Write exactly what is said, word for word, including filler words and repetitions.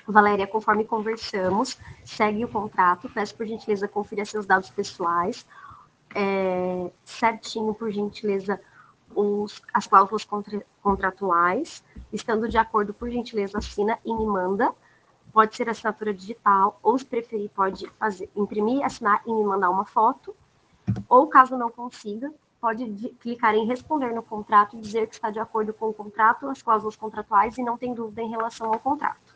Valéria, conforme conversamos, segue o contrato, peço por gentileza conferir seus dados pessoais, é, certinho, por gentileza, os, as cláusulas contra, contratuais, estando de acordo, por gentileza, assina e me manda. Pode ser assinatura digital, ou se preferir, pode fazer, imprimir, assinar e me mandar uma foto, ou caso não consiga, pode clicar em responder no contrato e dizer que está de acordo com o contrato, as cláusulas contratuais e não tem dúvida em relação ao contrato.